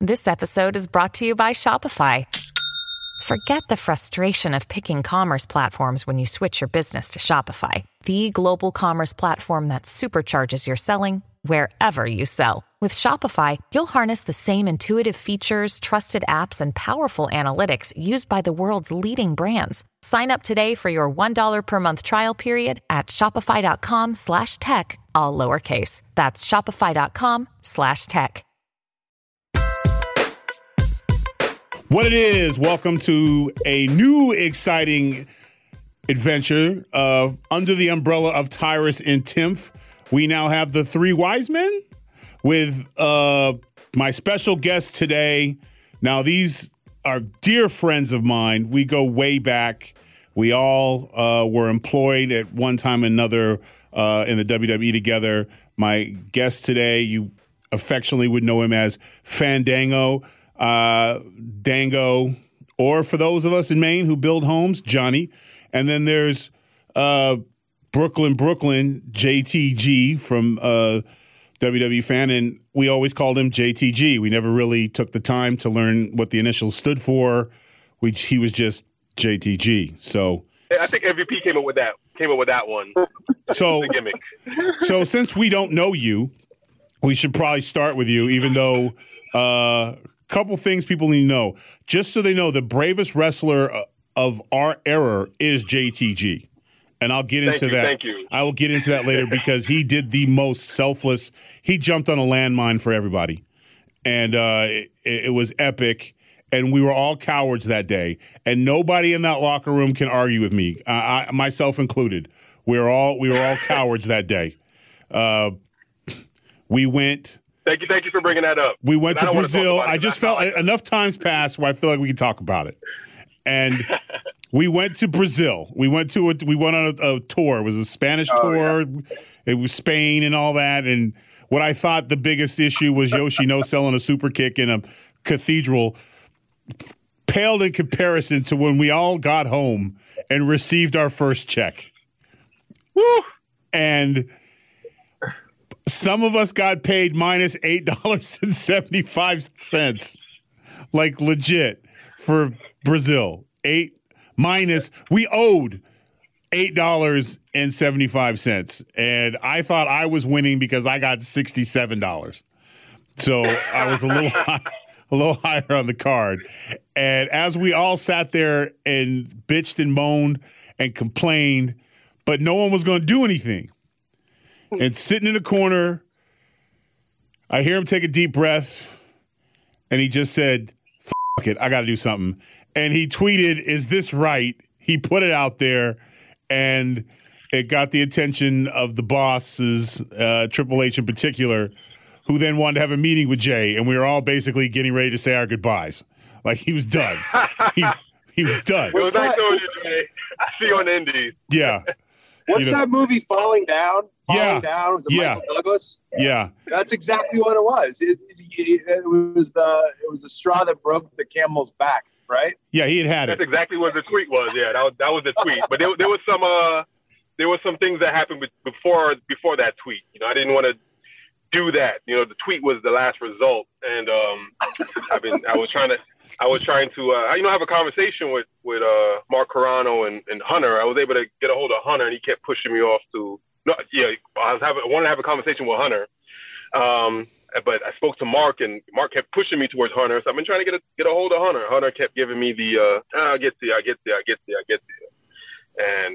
This episode is brought to you by Shopify. Forget the frustration of picking commerce platforms when you switch your business to Shopify, the global commerce platform that supercharges your selling wherever you sell. With Shopify, you'll harness the same intuitive features, trusted apps, and powerful analytics used by the world's leading brands. Sign up today for your $1 per month trial period at shopify.com/tech, all lowercase. That's shopify.com/tech. What it is, welcome to a new exciting adventure of Under the Umbrella of Tyrus and Timph. We now have the three wise men with my special guest today. Now, these are dear friends of mine. We go way back. We all were employed at one time or another in the WWE together. My guest today, you affectionately would know him as Fandango. Dango, or for those of us in Maine who build homes, Johnny. And then there's Brooklyn, JTG from WWE Fan, and we always called him JTG. We never really took the time to learn what the initials stood for. He was just JTG. So I think MVP came up with that one. So the gimmick. So since we don't know you, we should probably start with you, even though couple things people need to know. Just so they know, the bravest wrestler of our era is JTG. And I'll get into that. Thank you. I will get into that later because he did the most selfless. He jumped on a landmine for everybody. And it was epic. And we were all cowards that day. And nobody in that locker room can argue with me, myself included. We were all cowards that day. We went... Thank you for bringing that up. We went to Brazil. I just felt enough times passed where I feel like we can talk about it. And we went to Brazil. We went on a tour. It was a Spanish tour. Yeah. It was Spain and all that. And what I thought the biggest issue was Yoshino selling a super kick in a cathedral paled in comparison to when we all got home and received our first check. Woo! And some of us got paid minus $8.75, like legit, for Brazil. We owed $8.75, and I thought I was winning because I got $67. So I was a little higher on the card. And as we all sat there and bitched and moaned and complained, but no one was going to do anything. And sitting in the corner, I hear him take a deep breath, and he just said, "Fuck it, I got to do something." And he tweeted, "Is this right?" He put it out there, and it got the attention of the bosses, Triple H in particular, who then wanted to have a meeting with Jay, and we were all basically getting ready to say our goodbyes. Like, he was done. he was done. It was I told you, Jay. I see you on the Indies. Yeah. What's that movie, Falling Down? Down was it Michael Douglas? Yeah, that's exactly what it was. It was the straw that broke the camel's back, right? Yeah, he had That's exactly what the tweet was. Yeah, that was the tweet. But there was some things that happened before that tweet. You know, I didn't want to do that. You know, the tweet was the last result, and I was trying to have a conversation with Mark Carano and Hunter. I was able to get a hold of Hunter, and he kept pushing me off to. No, yeah, I wanted to have a conversation with Hunter, but I spoke to Mark, and Mark kept pushing me towards Hunter. So I've been trying to get a hold of Hunter. Hunter kept giving me the I'll get to you. And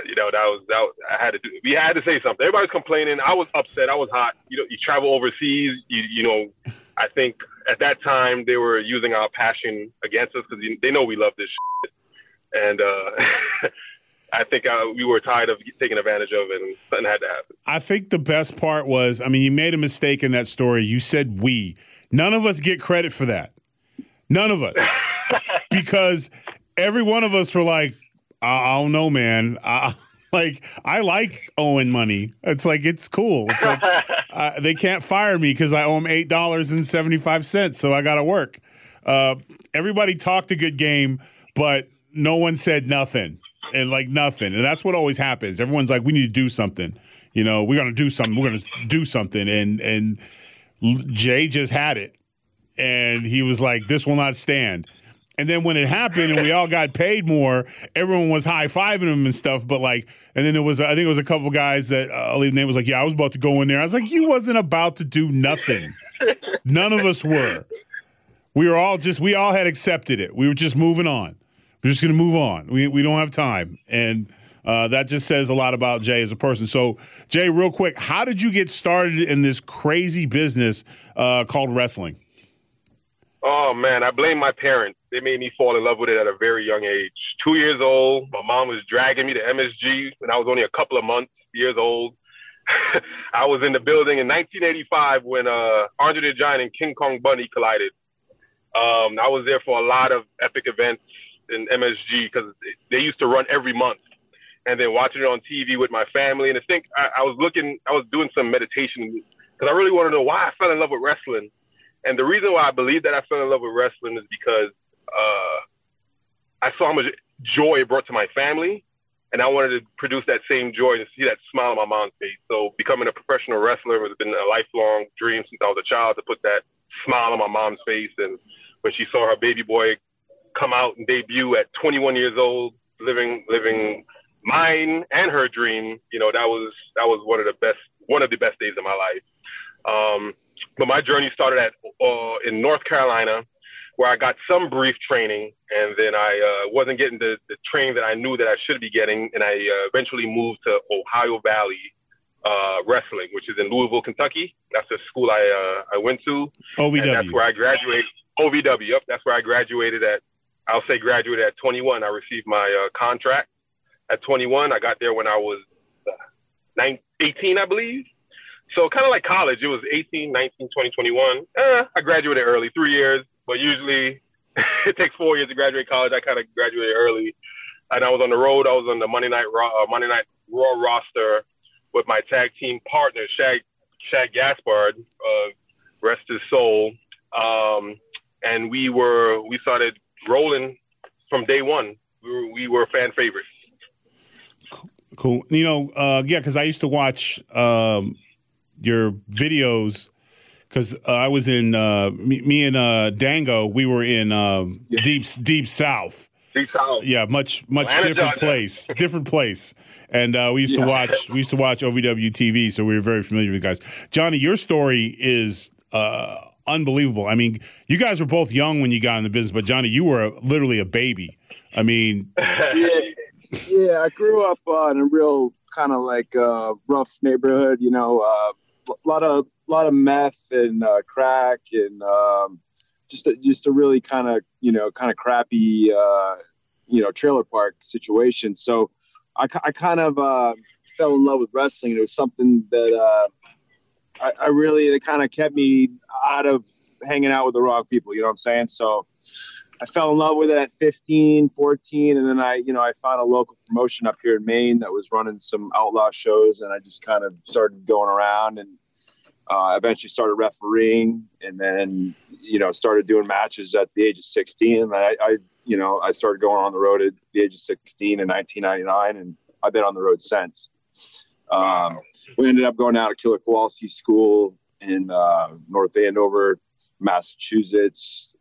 we had to say something. Everybody's complaining. I was upset. I was hot. You travel overseas. I think at that time they were using our passion against us because they know we love this shit. And I think we were tired of taking advantage of it, and something had to happen. I think the best part was, you made a mistake in that story. You said we. None of us get credit for that. None of us. Because every one of us were like, I don't know, man. I like owing money. It's like, it's cool. It's like they can't fire me because I owe them $8.75, so I got to work. Everybody talked a good game, but no one said nothing. And nothing. And that's what always happens. Everyone's like, we need to do something. We're going to do something. We're going to do something. And Jay just had it. and he was like, "This will not stand." And then when it happened and we all got paid more, everyone was high-fiving him and stuff. But like, and then there was, I think it was a couple guys that his name was like, "Yeah, I was about to go in there." I was like, "You wasn't about to do nothing." None of us were. We all had accepted it. We were just moving on. We're just going to move on. We don't have time. And that just says a lot about Jay as a person. So, Jay, real quick, how did you get started in this crazy business called wrestling? Oh, man, I blame my parents. They made me fall in love with it at a very young age. 2 years old, my mom was dragging me to MSG when I was only a couple of years old. I was in the building in 1985 when Andre the Giant and King Kong Bundy collided. I was there for a lot of epic events in MSG because they used to run every month. And then watching it on TV with my family. And I think I was doing some meditation because I really want to know why I fell in love with wrestling. And the reason why I believe that I fell in love with wrestling is because I saw how much joy it brought to my family. And I wanted to produce that same joy and see that smile on my mom's face. So becoming a professional wrestler has been a lifelong dream since I was a child, to put that smile on my mom's face. And when she saw her baby boy come out and debut at 21 years old, living mine and her dream, that was one of the best days of my life. But my journey started in North Carolina, where I got some brief training, and then I wasn't getting the training that I knew that I should be getting, and I eventually moved to Ohio Valley Wrestling, which is in Louisville, Kentucky. That's the school I went to. OVW. And that's where I graduated. OVW, yep. That's where I graduated at 21. I received my contract at 21. I got there when I was 18, I believe. So kind of like college. It was 18, 19, 20, 21. I graduated early, 3 years. But usually it takes 4 years to graduate college. I kind of graduated early. And I was on the road. I was on the Monday Night Raw roster with my tag team partner, Shag Gaspard, rest his soul. And we started rolling from day one. We were fan favorites. Cool. Because I used to watch your videos. Because I was in me and Dango, we were in deep South. Deep South. Yeah, much different place. Different place. And we used to watch OVW TV, so we were very familiar with you guys. Johnny, your story is unbelievable. I mean, you guys were both young when you got in the business, but Johnny, you were literally a baby. I mean, yeah, I grew up in a real kind of like rough neighborhood. A lot of meth and crack and just a really kind of crappy trailer park situation. So I kind of fell in love with wrestling. It was something that it kind of kept me out of hanging out with the wrong people. You know what I'm saying? So I fell in love with it at 15, 14. And then I found a local promotion up here in Maine that was running some outlaw shows. And I just kind of started going around and eventually started refereeing, and then, started doing matches at the age of 16. And I started going on the road at the age of 16 in 1999, and I've been on the road since. We ended up going out to Killer Kowalski School in North Andover, Massachusetts.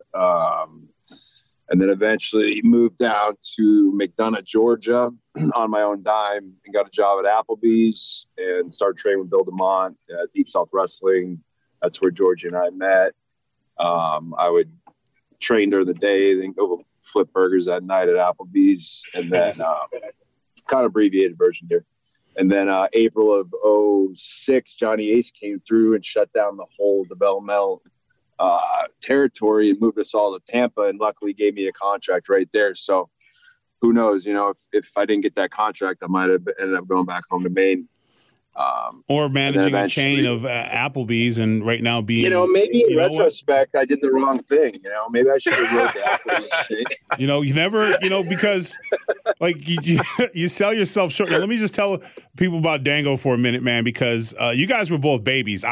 And then eventually moved down to McDonough, Georgia on my own dime, and got a job at Applebee's and started training with Bill DeMont at Deep South Wrestling. That's where Georgia and I met. I would train during the day, then go flip burgers at night at Applebee's, and then kind of abbreviated version here. And then April of 2006, Johnny Ace came through and shut down the whole developmental territory and moved us all to Tampa, and luckily gave me a contract right there. So who knows, if I didn't get that contract, I might have ended up going back home to Maine. Or managing a chain of Applebee's, and right now being, maybe in retrospect, I did the wrong thing. Maybe I should have rode the Applebee's shit. You never, because like you sell yourself short. Now, let me just tell people about Dango for a minute, man, because you guys were both babies.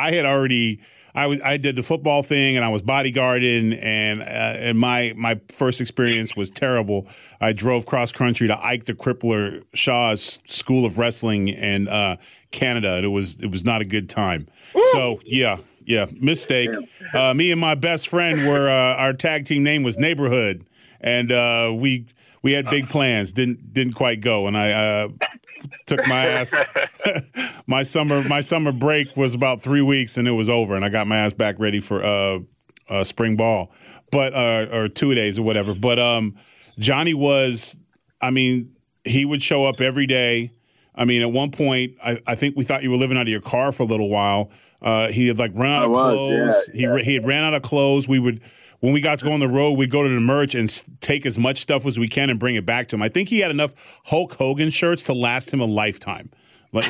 I did the football thing, and I was bodyguarding, and my first experience was terrible. I drove cross country to Ike the Crippler Shaw's School of Wrestling in Canada, and it was not a good time. Woo! So yeah, Yeah, mistake. Me and my best friend were our tag team name was Neighborhood, and we had big plans. Didn't quite go, and I took my ass. my summer break was about 3 weeks, and it was over, and I got my ass back ready for spring ball, but or 2 days or whatever. But Johnny was, I mean, he would show up every day. I mean, at one point, I think we thought you were living out of your car for a little while. He had like run out of clothes. Yeah. He had ran out of clothes. When we got to go on the road, we'd go to the merch and take as much stuff as we can and bring it back to him. I think he had enough Hulk Hogan shirts to last him a lifetime. Like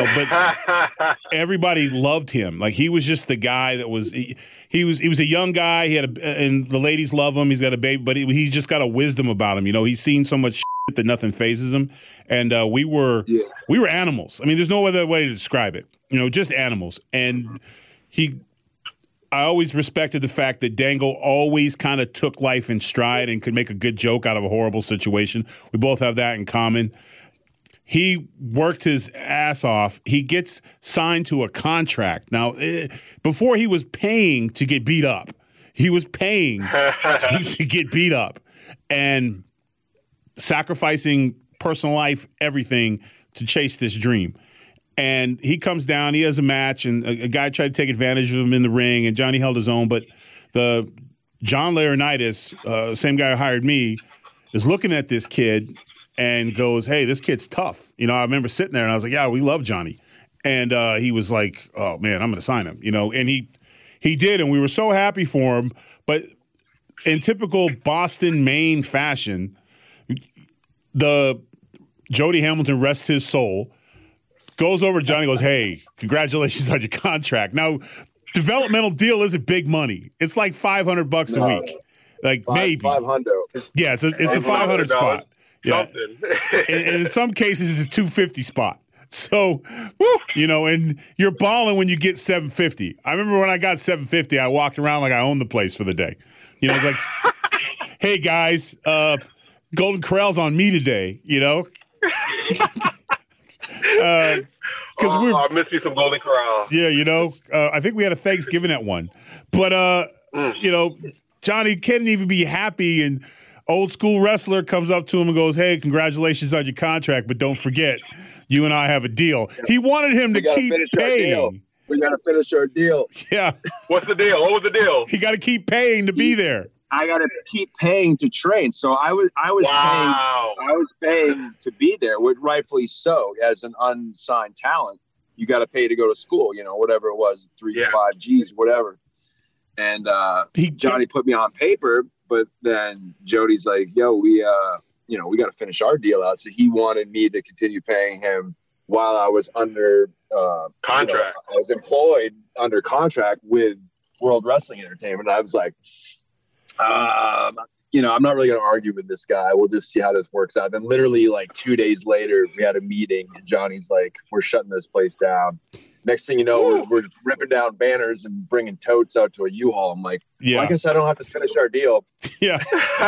but everybody loved him. Like he was just the guy that was. He was a young guy. And the ladies love him. He's got a baby, but he's just got a wisdom about him. He's seen so much shit that nothing phases him. And we were animals. I mean, there's no other way to describe it. Just animals. And I always respected the fact that Dangle always kind of took life in stride and could make a good joke out of a horrible situation. We both have that in common. He worked his ass off. He gets signed to a contract. Now, before he was paying to get beat up. He was paying to get beat up and sacrificing personal life, everything to chase this dream. And he comes down, he has a match, and a guy tried to take advantage of him in the ring, and Johnny held his own. But the John Laurinaitis, same guy who hired me, is looking at this kid and goes, hey, this kid's tough. I remember sitting there, and I was like, yeah, we love Johnny. And he was like, oh, man, I'm going to sign him. And he did, and we were so happy for him. But in typical Boston, Maine fashion, the Jody Hamilton, rest his soul, goes over to Johnny and goes, hey, congratulations on your contract. Now, developmental deal isn't big money. It's like $500 a week. Like maybe. 500. Yeah, it's a 500 spot. Yeah. and in some cases, it's a 250 spot. So, and you're balling when you get 750. I remember when I got 750, I walked around like I owned the place for the day. It's like, hey, guys, Golden Corral's on me today, I miss me some Golden Corral. Yeah, I think we had a Thanksgiving at one. But, Johnny couldn't even be happy, and old school wrestler comes up to him and goes, hey, congratulations on your contract, but don't forget, you and I have a deal. He wanted him to keep paying. We got to finish our deal. Yeah. What's the deal? What was the deal? He got to keep paying to be there. I got to keep paying to train. So I was paying to be there, which rightfully so. As an unsigned talent, you got to pay to go to school, whatever it was, 3 to 5 G's, whatever. And Johnny put me on paper, but then Jody's like, yo, we got to finish our deal out. So he wanted me to continue paying him while I was under contract. I was employed under contract with World Wrestling Entertainment. I was like, I'm not really going to argue with this guy. We'll just see how this works out. Then literally like 2 days later, we had a meeting and Johnny's like, we're shutting this place down. Next thing you know, we're ripping down banners and bringing totes out to a U-Haul. I'm like, well, I guess I don't have to finish our deal. Yeah.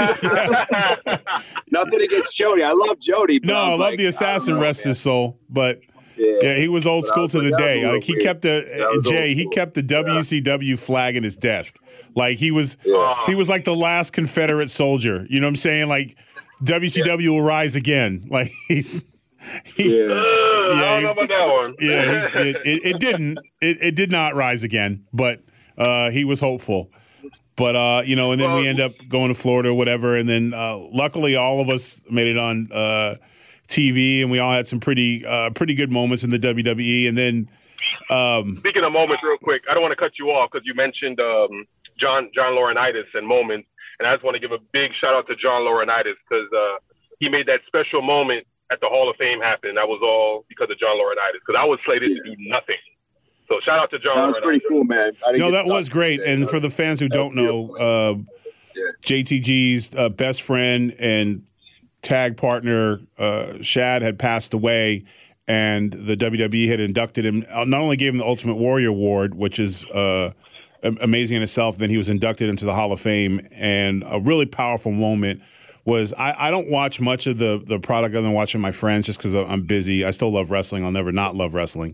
Nothing against Jody. I love Jody. But I love the assassin, rest his soul. But yeah, he was old school to the day. Like he kept the WCW flag in his desk. Like he was like the last Confederate soldier. You know what I'm saying? Like WCW will rise again. Like I don't know about that one. Yeah, it didn't. It did not rise again, but he was hopeful. But and then we end up going to Florida or whatever, and then luckily all of us made it on TV, and we all had some pretty good moments in the WWE. And then speaking of moments, real quick, I don't want to cut you off because you mentioned John Laurinaitis and moments, and I just want to give a big shout out to John Laurinaitis because he made that special moment at the Hall of Fame happen. That was all because of John Laurinaitis, because I was slated to do nothing. So shout out to John Laurinaitis. That was pretty cool, man. No, that was great. And for the fans who don't know, JTG's best friend and tag partner, Shad, had passed away, and the WWE had inducted him, not only gave him the Ultimate Warrior Award, which is amazing in itself, then he was inducted into the Hall of Fame. And a really powerful moment was I don't watch much of the product other than watching my friends just because I'm busy. I still love wrestling. I'll never not love wrestling.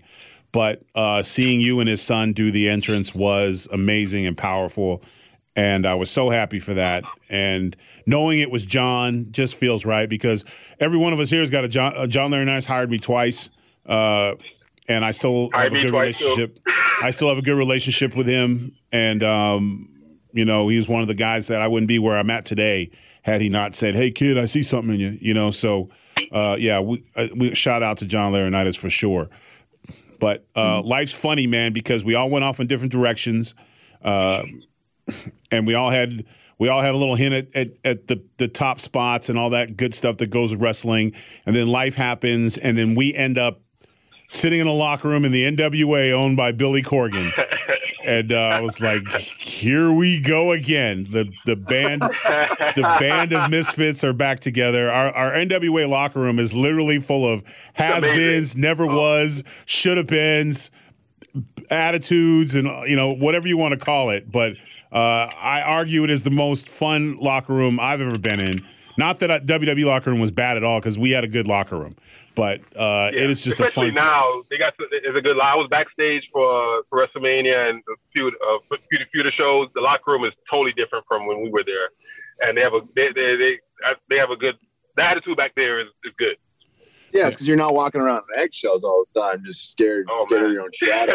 But seeing you and his son do the entrance was amazing and powerful. And I was so happy for that. And knowing it was John just feels right because every one of us here has got a John Laurinaitis hired me twice. And I still have a good relationship. I still have a good relationship with him. And, he was one of the guys that I wouldn't be where I'm at today had he not said, "Hey, kid, I see something in you." So, we shout out to John Laurinaitis for sure. But life's funny, man, because we all went off in different directions. And we all had a little hint at the top spots and all that good stuff that goes with wrestling. And then life happens, and then we end up sitting in a locker room in the NWA owned by Billy Corgan. And I was like, here we go again. The band of misfits are back together. Our NWA locker room is literally full of has-beens, never was, should-have-beens, attitudes, and whatever you want to call it. But I argue it is the most fun locker room I've ever been in. Not that WWE locker room was bad at all, because we had a good locker room. But it is just especially a fun. Now it's a good. I was backstage for WrestleMania and a few shows. The locker room is totally different from when we were there, and they have a good. The attitude back there is good. Yeah, it's because you're not walking around on eggshells all the time, just scared of your own shadow.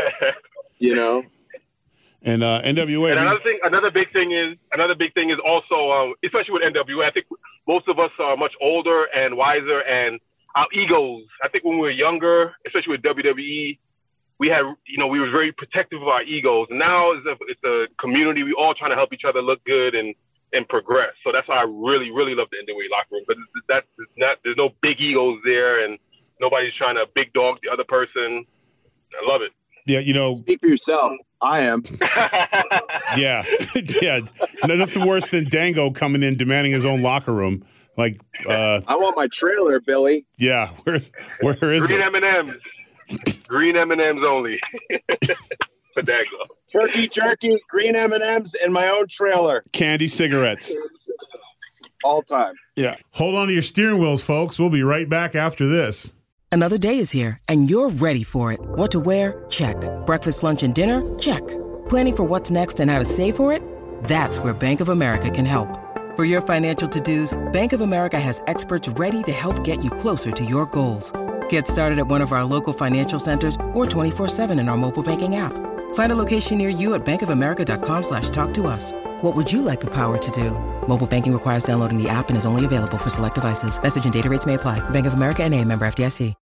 And NWA. And another big thing is also, especially with NWA. I think most of us are much older and wiser, and our egos. I think when we were younger, especially with WWE, we had, we were very protective of our egos. And now it's a community. We all trying to help each other look good and progress. So that's why I really, really love the NWA locker room. But there's no big egos there, and nobody's trying to big dog the other person. I love it. Yeah, Speak for yourself. I am. Yeah. Nothing worse than Dango coming in demanding his own locker room. Like, I want my trailer, Billy. Yeah, where is Green it? M&Ms. Green M&Ms only. For Dango. Turkey jerky, green M&Ms, and my own trailer. Candy cigarettes. All time. Yeah. Hold on to your steering wheels, folks. We'll be right back after this. Another day is here, and you're ready for it. What to wear? Check. Breakfast, lunch, and dinner? Check. Planning for what's next and how to save for it? That's where Bank of America can help. For your financial to-dos, Bank of America has experts ready to help get you closer to your goals. Get started at one of our local financial centers or 24/7 in our mobile banking app. Find a location near you at bankofamerica.com/talktous. What would you like the power to do? Mobile banking requires downloading the app and is only available for select devices. Message and data rates may apply. Bank of America N.A., member FDIC.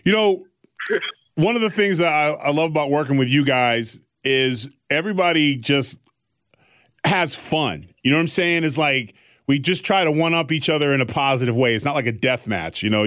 One of the things that I love about working with you guys is everybody just has fun. You know what I'm saying? It's like we just try to one-up each other in a positive way. It's not like a death match. You know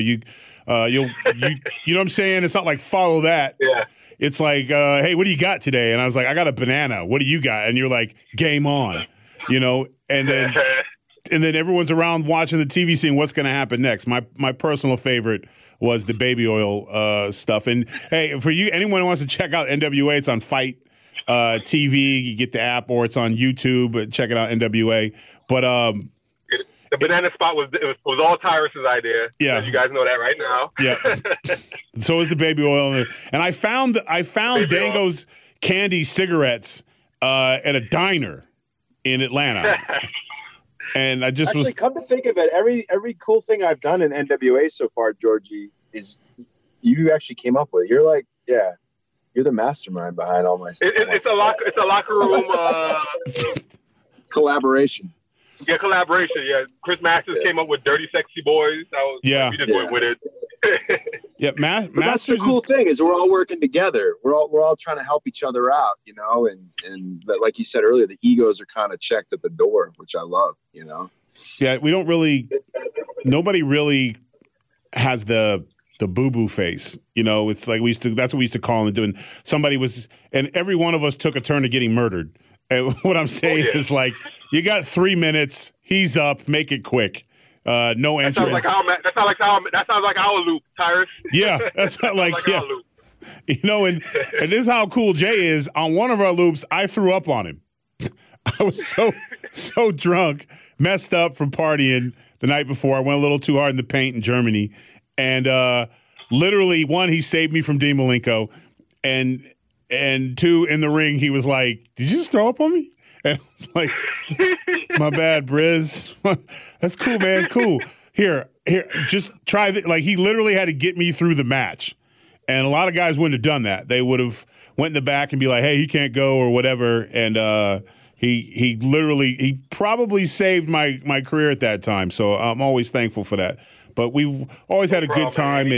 what I'm saying? It's not like follow that. Yeah. It's like, hey, what do you got today? And I was like, I got a banana. What do you got? And you're like, game on. And then everyone's around watching the TV, seeing what's going to happen next. My personal favorite was the baby oil stuff. And hey, for you, anyone who wants to check out NWA, it's on Fight TV. You get the app, or it's on YouTube. Check it out, NWA. But the banana spot was all Tyrus's idea. Yeah, you guys know that right now. Yeah. So is the baby oil, and I found baby Dango's oil. Candy cigarettes at a diner in Atlanta. And I just actually, come to think of it, every cool thing I've done in NWA so far, Georgie, is you actually came up with. You're like, yeah, you're the mastermind behind all my stuff. It's a locker room collaboration. Yeah, collaboration. Yeah, Chris Masters came up with "Dirty Sexy Boys." We just went with it. Yeah, Masters. That's the cool thing is we're all working together. We're all trying to help each other out, and like you said earlier, the egos are kind of checked at the door, which I love, Yeah, nobody really has the boo-boo face. It's like that's what we used to call it. Doing and every one of us took a turn to getting murdered. And what I'm saying is, like, you got 3 minutes. He's up. Make it quick. No entrance. That sounds like our loop, Tyrus. Yeah, that's not like yeah. Our loop. And this is how cool Jay is. On one of our loops, I threw up on him. I was so drunk, messed up from partying the night before. I went a little too hard in the paint in Germany, and literally, he saved me from Dean Malenko. and two, in the ring, he was like, "Did you just throw up on me?" And I was like, "My bad, Briz. That's cool, man. Cool. Here, just try it." Like, he literally had to get me through the match. And a lot of guys wouldn't have done that. They would have went in the back and be like, "Hey, he can't go," or whatever. And he probably saved my career at that time. So I'm always thankful for that. But we've always had a good time,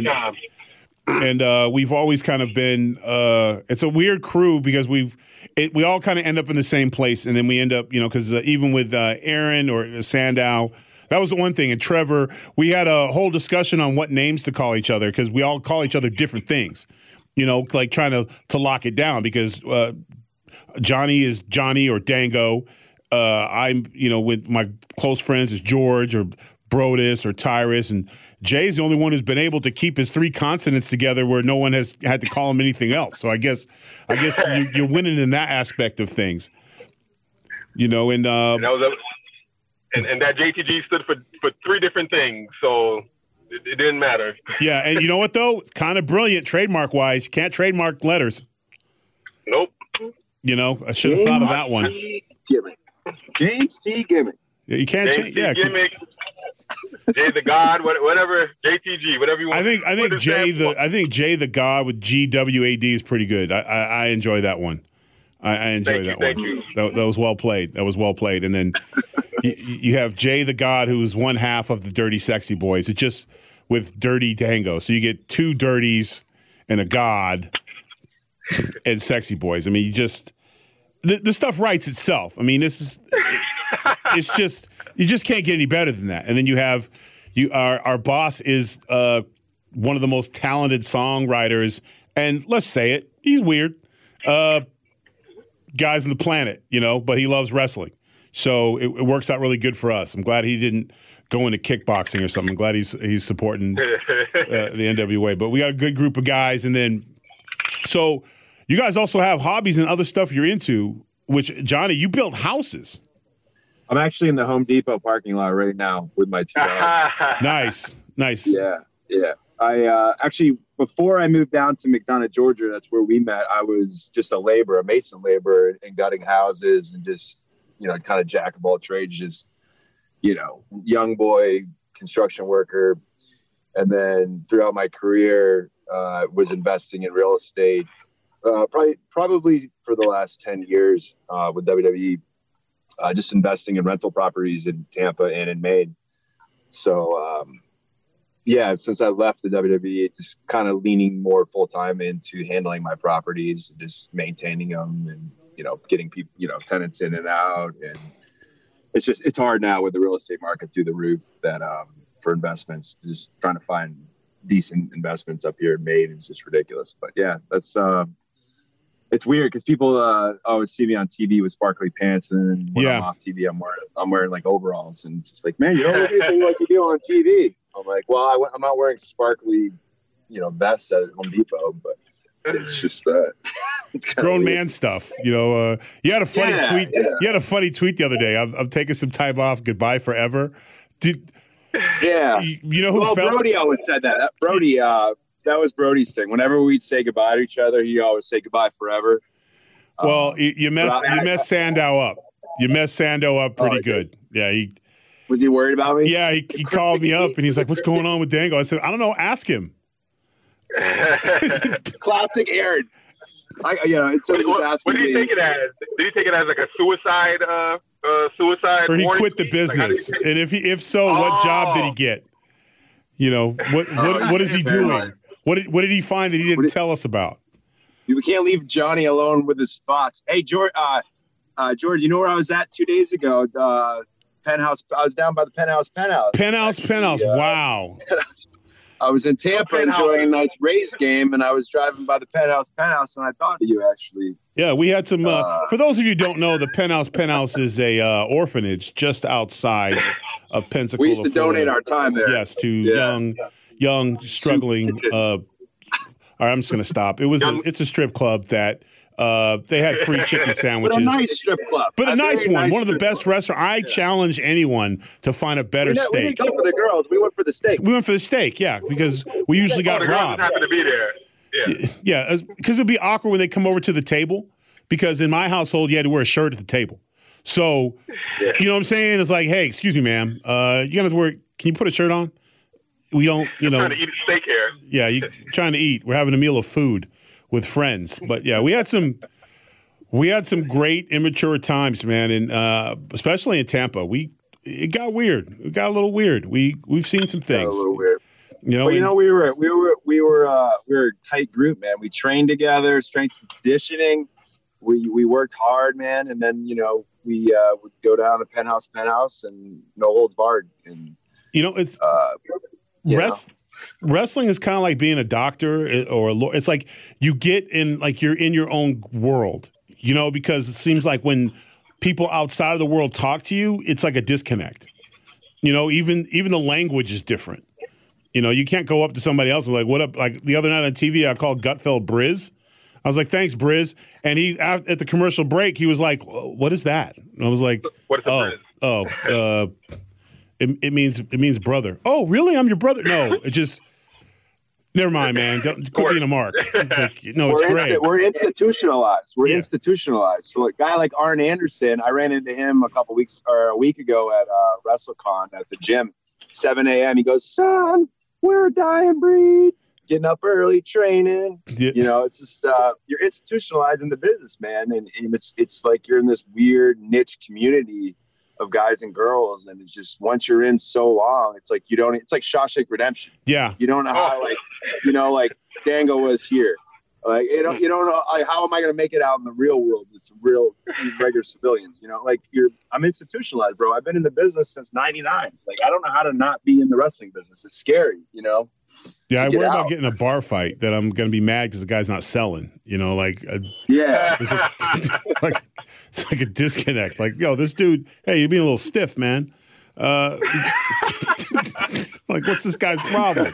and we've always kind of been. It's a weird crew because we all kind of end up in the same place, and then we end up, because even with Aaron or Sandow. That was the one thing. And Trevor, we had a whole discussion on what names to call each other because we all call each other different things, like trying to lock it down because Johnny is Johnny or Dango. I'm, with my close friends is George or Brodus or Tyrus. And Jay's the only one who's been able to keep his three consonants together where no one has had to call him anything else. So I guess you're winning in that aspect of things, and And that JTG stood for three different things, so it didn't matter. Yeah, and you know what, though? It's kind of brilliant trademark-wise. You can't trademark letters. Nope. I should have thought of that one. James T. Gimmick. Yeah, you can't change. Yeah, Gimmick. Jay the God, whatever, JTG, whatever you want. I think Jay the God with GWAD is pretty good. I enjoy that one. I enjoy that one. Thank you. That was well played. And then you have Jay the God, who's one half of the Dirty Sexy Boys. It's just with Dirty Dango. So you get two Dirties and a God and Sexy Boys. I mean, you just the stuff writes itself. I mean, it's just you just can't get any better than that. And then you have our boss is one of the most talented songwriters, and let's say it, he's weird. Guys on the planet, but he loves wrestling. So it works out really good for us. I'm glad he didn't go into kickboxing or something. I'm glad he's supporting the NWA. But we got a good group of guys. And then, so you guys also have hobbies and other stuff you're into, which, Johnny, you built houses. I'm actually in the Home Depot parking lot right now with my two dogs. Nice. Yeah. I actually, before I moved down to McDonough, Georgia, that's where we met. I was just a mason laborer and gutting houses and just, kind of jack of all trades, just, young boy construction worker. And then throughout my career, was investing in real estate, probably for the last 10 years with WWE, just investing in rental properties in Tampa and in Maine. So, since I left the WWE, just kind of leaning more full time into handling my properties and just maintaining them and, getting people, tenants in and out. And it's hard now with the real estate market through the roof that for investments, just trying to find decent investments up here in Maine is just ridiculous. But yeah, that's it's weird because people always see me on TV with sparkly pants, and then when I'm off TV, I'm wearing like overalls, and just like, man, you don't look anything like you do on TV. I'm like, well, I'm not wearing sparkly, vests at Home Depot, but it's just it's grown man stuff. You had a funny tweet. Yeah. You had a funny tweet the other day. I'm taking some time off. Goodbye forever. You know who? Brody always said that. Brody. That was Brody's thing. Whenever we'd say goodbye to each other, he always say goodbye forever. Well, you messed Sandow up. You messed Sandow up pretty good. Yeah, was he worried about me? Yeah, he called me up and he's like, "What's going on with Dango?" I said, "I don't know. Ask him." Classic Aaron. What did he take it as? Did he take it as like a suicide? Or he quit the business? Like, and if so, what job did he get? What is he doing? What did he find that he didn't tell us about? You can't leave Johnny alone with his thoughts. Hey, George, you know where I was at 2 days ago? Penthouse. I was down by the Penthouse. Penthouse. Wow. I was in Tampa enjoying a nice Rays game, and I was driving by the Penthouse, and I thought of you, actually. Yeah, we had some. For those of you who don't know, the Penthouse is a orphanage just outside of Pensacola. We used to donate our time there. Yes, to young, struggling. All right, I'm just going to stop. It's a strip club that they had free chicken sandwiches. But a nice strip club. But a nice one. One of the best restaurants. I challenge anyone to find a better steak. We didn't go for the girls. We went for the steak. Yeah, because we usually got robbed. Happened to be there. Yeah, because it would be awkward when they come over to the table. Because in my household, you had to wear a shirt at the table. So, you know what I'm saying? It's like, hey, excuse me, ma'am. You got to wear. Can you put a shirt on? We don't, I'm trying to eat a steak here. Yeah, you're trying to eat. We're having a meal of food with friends. But yeah, we had some great immature times, man, and especially in Tampa. It got weird. It got a little weird. We've seen some things. A little weird. You know, but we were a tight group, man. We trained together, strength and conditioning. We worked hard, man, and then we would go down to penthouse and no holds barred. And it's wrestling is kind of like being a doctor or a lawyer. It's like you get in, like you're in your own world, because it seems like when people outside of the world talk to you, it's like a disconnect. Even the language is different. You can't go up to somebody else and be like, what up? Like the other night on TV, I called Gutfeld Briz. I was like, thanks, Briz. And he, at the commercial break, he was like, what is that? And I was like, what is a Briz? It means brother. Oh, really? I'm your brother? No, it just, never mind, man. Quit being a mark. It's like, no, it's great. We're institutionalized. Institutionalized. So a guy like Arn Anderson, I ran into him a week ago at WrestleCon at the gym, 7 a.m. He goes, son, we're a dying breed. Getting up early, training. Yeah. It's just you're institutionalizing the business, man, and it's like you're in this weird niche community of guys and girls, and it's just once you're in so long, it's like it's like Shawshank Redemption. Yeah, you don't know how like Dango was here. Like you don't know how am I going to make it out in the real world with some real regular civilians? I'm institutionalized, bro. I've been in the business since '99. Like I don't know how to not be in the wrestling business. It's scary, Yeah, I worry about getting a bar fight that I'm going to be mad because the guy's not selling. It's like a disconnect. Like, yo, this dude, hey, you're being a little stiff, man. Like, what's this guy's problem?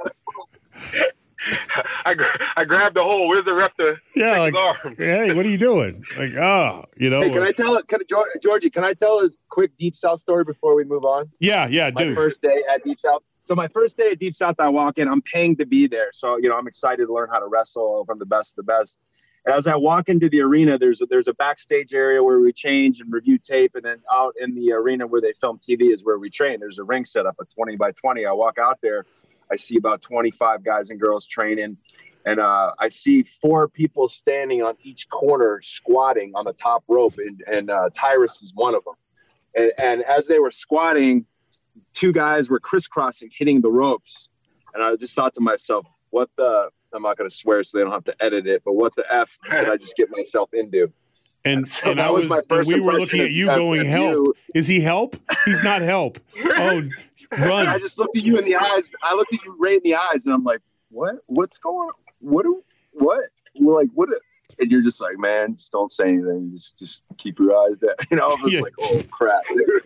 I grabbed the hole. Where's the ref to his arm? Hey, what are you doing? Like, Hey, Georgie, can I tell a quick Deep South story before we move on? Yeah, My first day at Deep South. So my first day at Deep South, I walk in. I'm paying to be there. So, I'm excited to learn how to wrestle from the best of the best. As I walk into the arena, there's a backstage area where we change and review tape. And then out in the arena where they film TV is where we train. There's a ring set up, a 20 by 20. I walk out there. I see about 25 guys and girls training. And I see 4 people standing on each corner squatting on the top rope. And Tyrus is one of them. And as they were squatting, 2 guys were crisscrossing, hitting the ropes. And I just thought to myself, I'm not going to swear so they don't have to edit it, but what the F did I just get myself into? And we were looking at you going, help. Is he help? He's not help. Oh, run. I just looked at you in the eyes. I looked at you right in the eyes, and I'm like, what? What's going on? What? We're like, what? And you're just like, man, just don't say anything. Just keep your eyes there. I was like, oh, crap.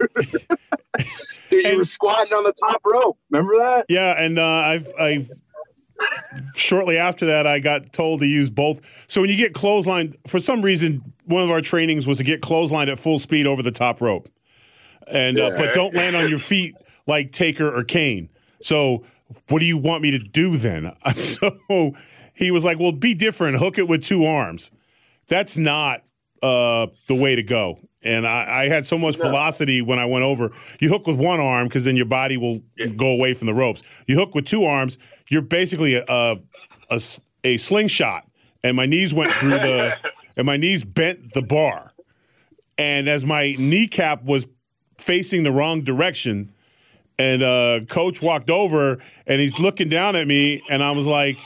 Dude, you were squatting on the top rope. Remember that? Yeah, and I've shortly after that, I got told to use both. So when you get clotheslined, for some reason, one of our trainings was to get clotheslined at full speed over the top rope. And but don't land on your feet like Taker or Kane. So what do you want me to do then? So he was like, well, be different. Hook it with 2 arms. That's not the way to go. And I had so much velocity when I went over. You hook with 1 arm because then your body will go away from the ropes. You hook with 2 arms, you're basically a slingshot. And my knees went through and my knees bent the bar. And as my kneecap was facing the wrong direction, and coach walked over and he's looking down at me, and I was like,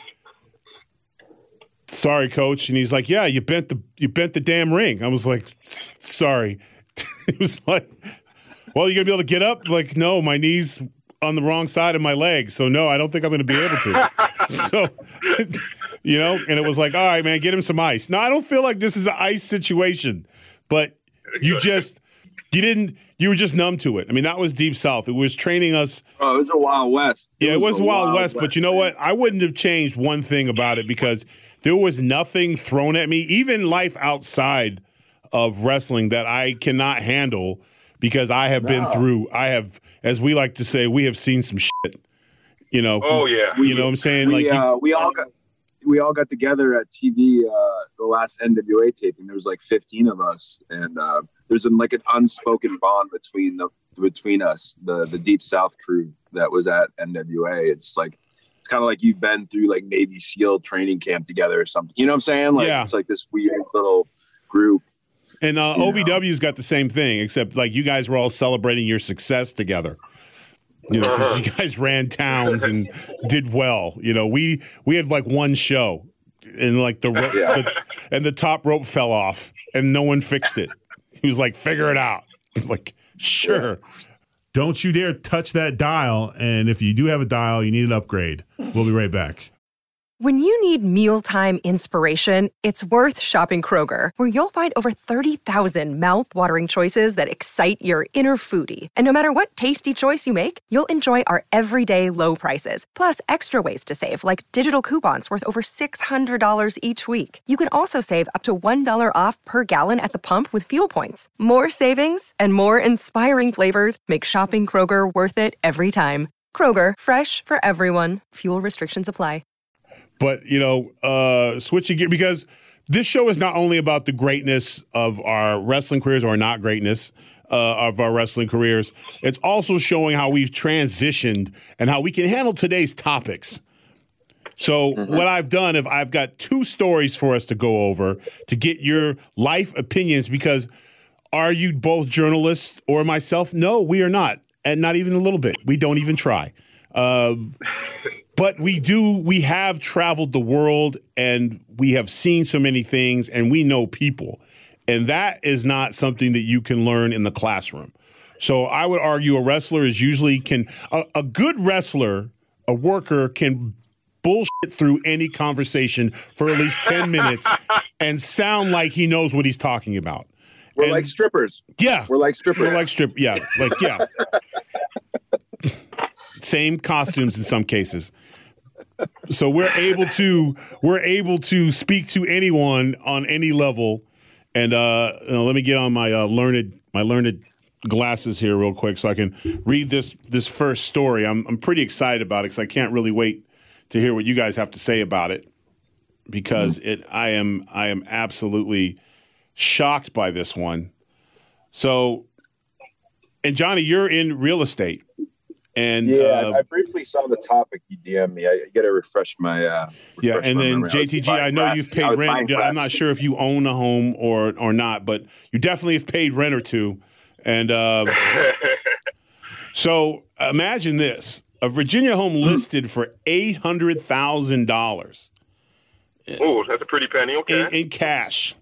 sorry, coach. And he's like, yeah, you bent the damn ring. I was like, sorry. He was like, well, you gonna be able to get up? Like, no, my knee's on the wrong side of my leg. So no, I don't think I'm going to be able to. So, and it was like, all right, man, get him some ice. No, I don't feel like this is an ice situation, but you were just numb to it. I mean, that was Deep South. It was training us. Oh, it was a Wild West. It was a Wild West, but you know what? I wouldn't have changed one thing about it because there was nothing thrown at me, even life outside of wrestling, that I cannot handle because I have been through, as we like to say, we have seen some shit. Oh, yeah. You know what I'm saying? We all we all got together at TV the last NWA taping. There was like 15 of us, and there's like an unspoken bond between us, the Deep South crew that was at NWA. It's kind of like you've been through like Navy SEAL training camp together or something. You know what I'm saying? Like It's like this weird little group. And OVW's got the same thing, except like you guys were all celebrating your success together. You know, 'cause you guys ran towns and did well. You know, we had like one show, and like the top rope fell off, and no one fixed it. He was like, "Figure it out." Like, sure. Don't you dare touch that dial. And if you do have a dial, you need an upgrade. We'll be right back. When you need mealtime inspiration, it's worth shopping Kroger, where you'll find over 30,000 mouth-watering choices that excite your inner foodie. And no matter what tasty choice you make, you'll enjoy our everyday low prices, plus extra ways to save, like digital coupons worth over $600 each week. You can also save up to $1 off per gallon at the pump with fuel points. More savings and more inspiring flavors make shopping Kroger worth it every time. Kroger, fresh for everyone. Fuel restrictions apply. But, you know, switching gear, because this show is not only about the greatness of our wrestling careers or not greatness of our wrestling careers, it's also showing how we've transitioned and how we can handle today's topics. So what I've done, if I've got two stories for us to go over to get your life opinions, because are you both journalists or myself? No, we are not. And not even a little bit. We don't even try. But we have traveled the world, and we have seen so many things, and we know people. And that is not something that you can learn in the classroom. So I would argue a wrestler is usually a good wrestler, a worker can bullshit through any conversation for at least 10 minutes and sound like he knows what he's talking about. We're like strippers. Yeah. We're like strippers. Yeah. Same costumes in some cases. So we're able to speak to anyone on any level. And let me get on my learned glasses here real quick so I can read this first story. I'm pretty excited about it because I can't really wait to hear what you guys have to say about it, because I am absolutely shocked by this one. So, and Johnny, you're in real estate. And I briefly saw the topic you DM'd me. I got to refresh my and then JTG, I know you've paid rent. I'm not sure if you own a home or not, but you definitely have paid rent or two. And so imagine this: a Virginia home listed for $800,000. Oh, that's a pretty penny. Okay, in cash.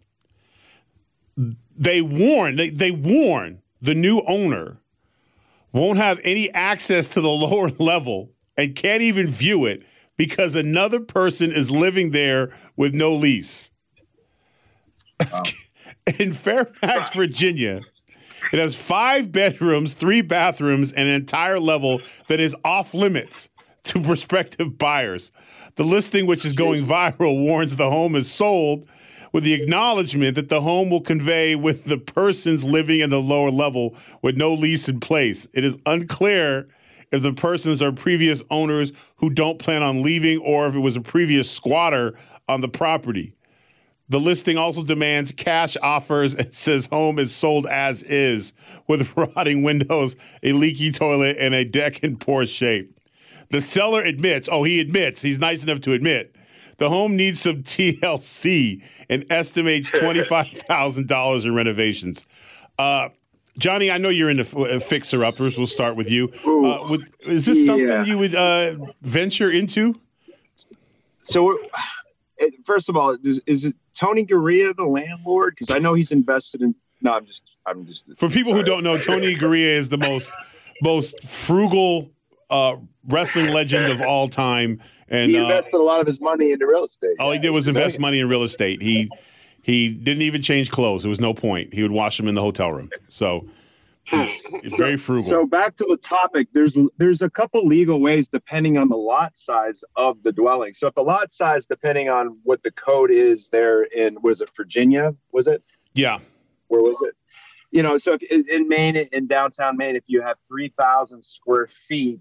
They warn the new owner won't have any access to the lower level and can't even view it because another person is living there with no lease. Wow. In Fairfax, Virginia, it has 5 bedrooms, 3 bathrooms, and an entire level that is off limits to prospective buyers. The listing, which is going viral, warns the home is sold with the acknowledgement that the home will convey with the persons living in the lower level with no lease in place. It is unclear if the persons are previous owners who don't plan on leaving or if it was a previous squatter on the property. The listing also demands cash offers and says home is sold as is, with rotting windows, a leaky toilet, and a deck in poor shape. The seller admits, he's nice enough to admit, the home needs some TLC and estimates $25,000 in renovations. Johnny, I know you're into fixer-uppers. We'll start with you. Is this something you would venture into? So, first of all, is it Tony Garea the landlord? Because I know he's invested in. No, I'm just. For people who don't know, Tony Garea is the most frugal wrestling legend of all time. And he invested a lot of his money into real estate. All he did was invest money in real estate. He didn't even change clothes. There was no point. He would wash them in the hotel room. So it's very frugal. So back to the topic, there's a couple legal ways depending on the lot size of the dwelling. So if the lot size, depending on what the code is there in, was it Virginia? Was it? Yeah. Where was it? You know, so if in Maine, in downtown Maine, if you have 3,000 square feet,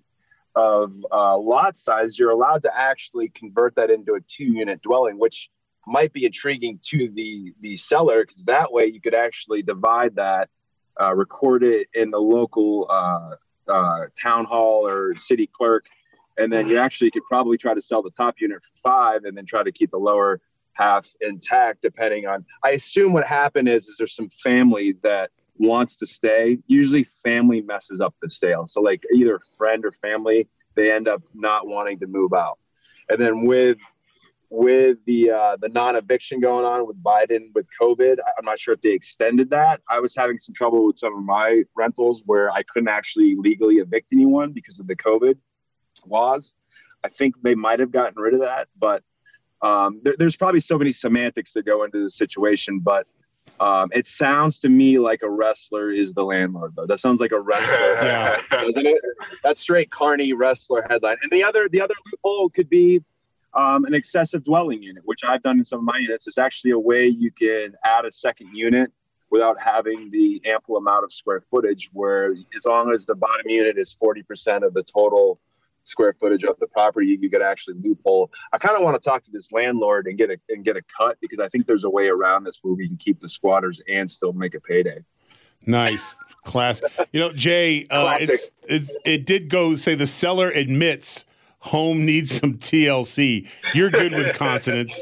lot size, you're allowed to actually convert that into a 2-unit dwelling, which might be intriguing to the seller, because that way you could actually divide that, record it in the local town hall or city clerk, and then you actually could probably try to sell the top unit for $5 and then try to keep the lower half intact, depending on, I assume what happened is there's some family that wants to stay. Usually family messes up the sale. So like either friend or family, they end up not wanting to move out. And then with the non-eviction going on with Biden with COVID, I'm not sure if they extended that. I was having some trouble with some of my rentals where I couldn't actually legally evict anyone because of the COVID laws. I think they might have gotten rid of that, but there's probably so many semantics that go into the situation. But it sounds to me like a wrestler is the landlord, though. That sounds like a wrestler, doesn't it? That's straight Carney wrestler headline. And the other loophole could be an accessive dwelling unit, which I've done in some of my units. Is actually a way you can add a second unit without having the ample amount of square footage, where as long as the bottom unit is 40% of the total square footage of the property, you could actually loophole. I kind of want to talk to this landlord and get a cut, because I think there's a way around this where we can keep the squatters and still make a payday. Nice. Class. Jay, it did go say the seller admits home needs some TLC. You're good with consonants.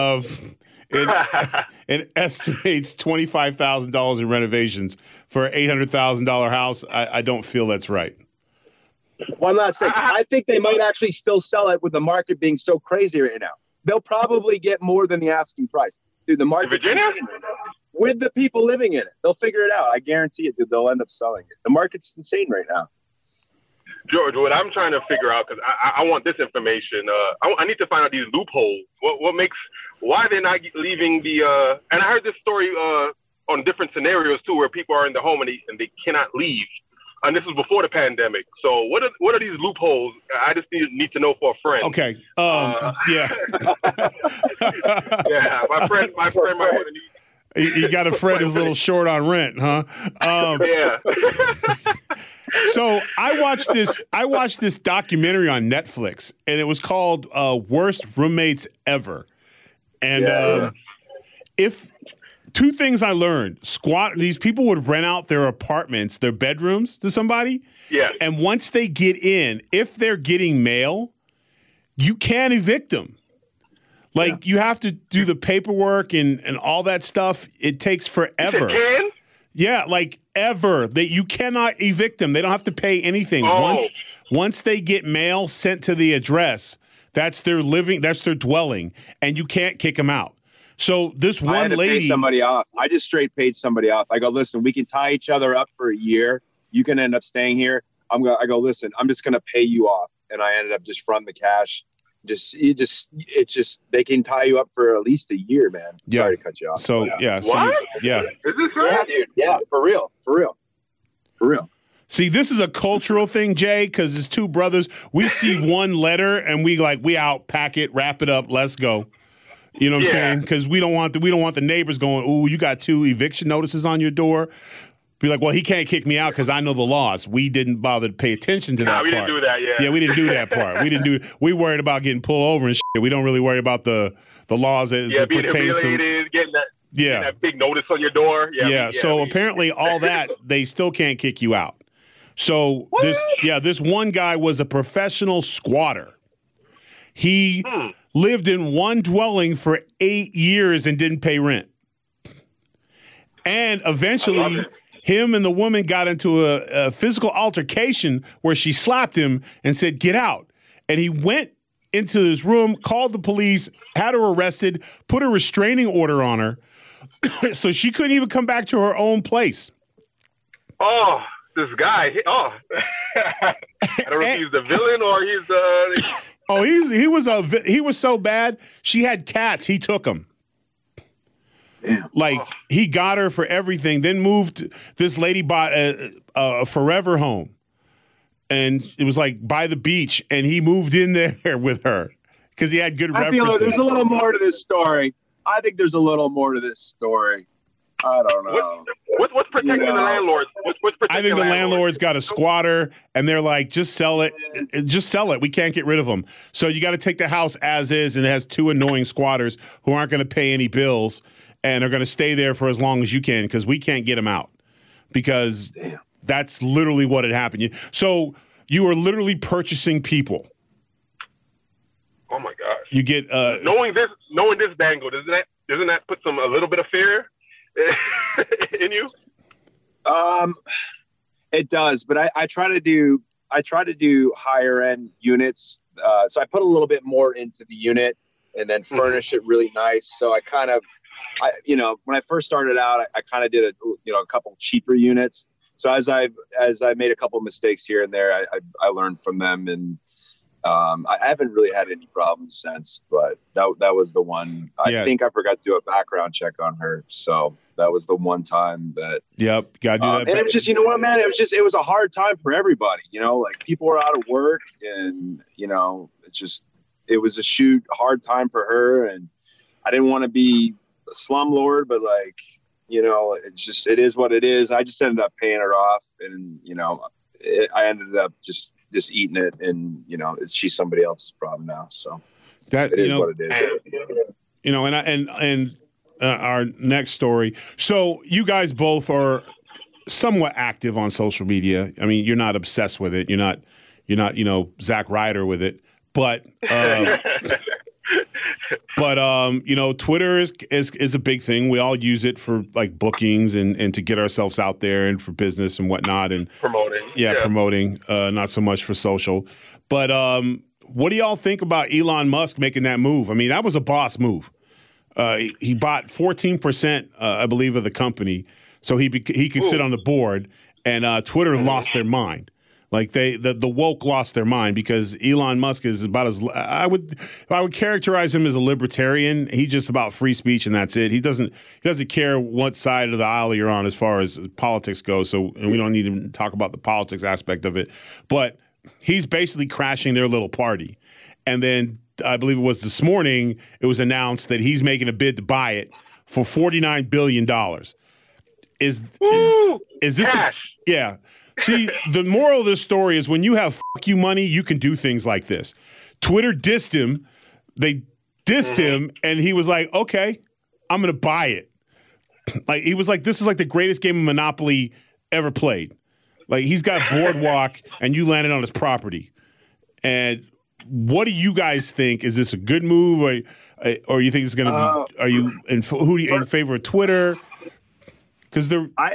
It estimates $25,000 in renovations for an $800,000 house. I don't feel that's right. Well, I'm not saying. I think they might actually still sell it with the market being so crazy right now. They'll probably get more than the asking price. Dude, the market Virginia? With the people living in it. They'll figure it out. I guarantee it. Dude, they'll end up selling it. The market's insane right now. George, what I'm trying to figure out, because I want this information. I need to find out these loopholes. Why they're not leaving the, and I heard this story on different scenarios too, where people are in the home and they cannot leave. And this was before the pandemic. So what are these loopholes? I just need to know for a friend. Okay. Yeah, my friend might want to need. You got a friend who's a little short on rent, huh? Yeah. So I watched this documentary on Netflix, and it was called Worst Roommates Ever. And if two things I learned: these people would rent out their apartments, their bedrooms to somebody. Yeah. And once they get in, if they're getting mail, you can't evict them. Like you have to do the paperwork and all that stuff. It takes forever. You can? Yeah, like ever. You cannot evict them. They don't have to pay anything. Oh. Once they get mail sent to the address, that's their dwelling, and you can't kick them out. So this one I had to lady, pay somebody off. I just straight paid somebody off. I go, listen, we can tie each other up for a year. You can end up staying here. I go, listen, I'm just gonna pay you off, and I ended up just fronting the cash. They can tie you up for at least a year, man. Yeah. Sorry to cut you off. So What? Is this right? Yeah, dude. Yeah, for real. See, this is a cultural thing, Jay, because it's two brothers. We see one letter and we out, pack it, wrap it up, let's go. You know what I'm saying? Because we don't want the neighbors going, ooh, you got 2 eviction notices on your door. Be like, well, he can't kick me out because I know the laws. We didn't bother to pay attention to that part. We didn't do that, yeah. Yeah, we didn't do that part. We worried about getting pulled over and shit. We don't really worry about the laws that being pertain humiliated, getting that big notice on your door. So apparently all that, they still can't kick you out. So this one guy was a professional squatter. He lived in one dwelling for 8 years and didn't pay rent. And eventually him and the woman got into a physical altercation where she slapped him and said, get out. And he went into his room, called the police, had her arrested, put a restraining order on her. So she couldn't even come back to her own place. Oh, this guy. Oh, I don't know if he's the villain or he's the. Oh, he was so bad. She had cats. He took them. Like he got her for everything. Then moved. This lady bought a forever home, and it was like by the beach. And he moved in there with her because he had good references. I feel like there's a little more to this story. I think there's a little more to this story. I don't know. What's protecting the landlords? What's protecting I think the landlord's got a squatter, and they're like, just sell it. Just sell it. We can't get rid of them. So you got to take the house as is, and it has two annoying squatters who aren't going to pay any bills and are going to stay there for as long as you can because we can't get them out. Because that's literally what had happened. So you are literally purchasing people. Oh my gosh! You get knowing this dangle, doesn't that put a little bit of fear in you? It does, but I try to do higher end units. So I put a little bit more into the unit and then furnish it really nice. So when I first started out, I kind of did a couple cheaper units. So as I made a couple of mistakes here and there, I learned from them, and I haven't really had any problems since. But that was the one. I think I forgot to do a background check on her, so that was the one time that. Yep, gotta do that. And it was just, you know what, man? It was a hard time for everybody. Like people were out of work, and it was a hard time for her, and I didn't want to be a slumlord, but it is what it is. I just ended up paying her off, and I ended up just eating it, and she's somebody else's problem now. So that it is what it is. And our next story. So you guys both are somewhat active on social media. I mean, you're not obsessed with it. You're not Zack Ryder with it, but. But Twitter is a big thing. We all use it for like bookings and to get ourselves out there and for business and whatnot and promoting. Promoting. Not so much for social. But what do y'all think about Elon Musk making that move? I mean, that was a boss move. He bought 14%, I believe, of the company, so he could sit on the board. And Twitter lost their mind. Like the woke lost their mind because Elon Musk is about as I would characterize him as a libertarian. He's just about free speech and that's it. He doesn't care what side of the aisle you're on as far as politics goes. So and we don't need to talk about the politics aspect of it. But he's basically crashing their little party. And then I believe it was this morning it was announced that he's making a bid to buy it for $49 billion. Is this cash? Yeah. See, the moral of this story is when you have fuck you money, you can do things like this. Twitter dissed him. They dissed him, and he was like, okay, I'm going to buy it. Like he was like, this is like the greatest game of Monopoly ever played. Like he's got Boardwalk, and you landed on his property. And what do you guys think? Is this a good move, or you think it's going to be? Are you in favor of Twitter? Because